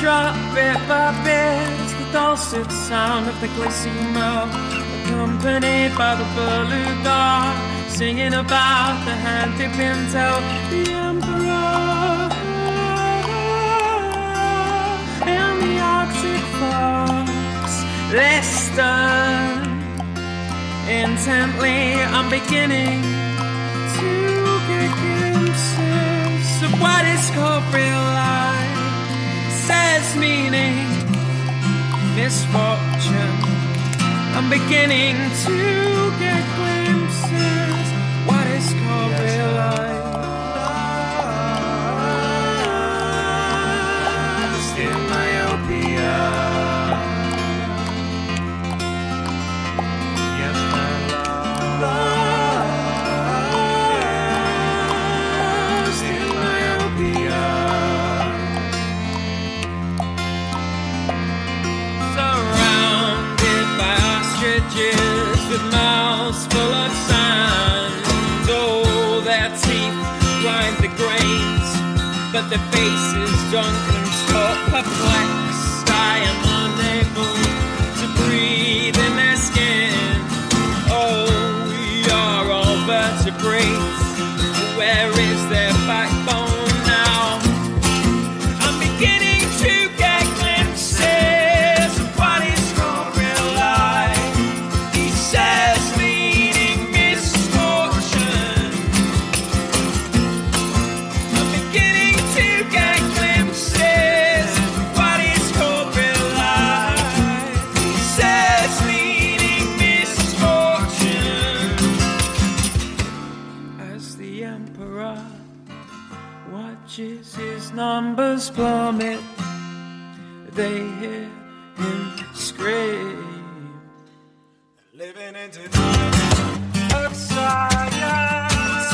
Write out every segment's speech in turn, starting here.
drop bit by bit, the dulcet sound of the glissimo, accompanied by the beluga, singing about the handy pinto, the emperor, and the Arctic fox. Listen intently, I'm beginning to get glimpses of what is called real life. Says meaning misfortune. I'm beginning to get glimpses what is called real life. Lost in myopia. Yes, my love. Lost in myopia. With mouths full of sand, oh, their teeth grind the grains, but their faces drunken, short, perplexed. I am unable to breathe in their skin. Oh, we are all vertebrates. Where is their backbone now? I'm beginning to get glimpses of what is called real life. Says meaning misfortune. I'm beginning to get glimpses of what is called real life. Says meaning misfortune. As the emperor watches his numbers plummet, they hear him scream. Living into night of science.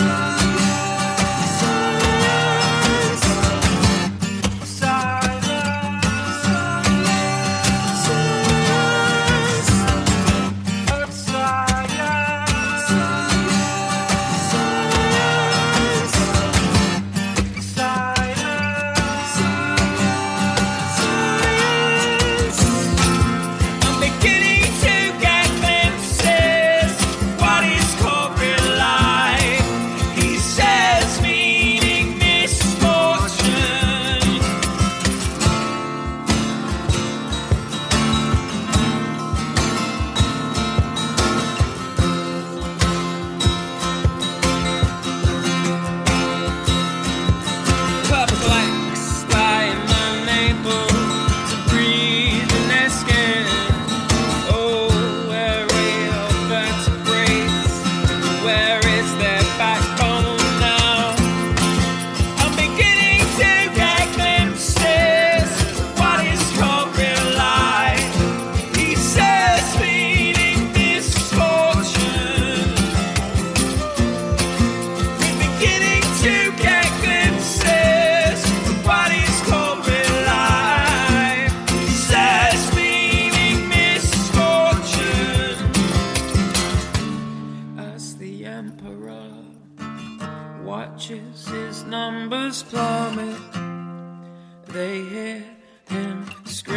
Watches his numbers plummet, they hear him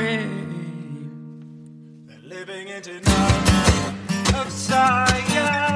scream. They're living into night of science.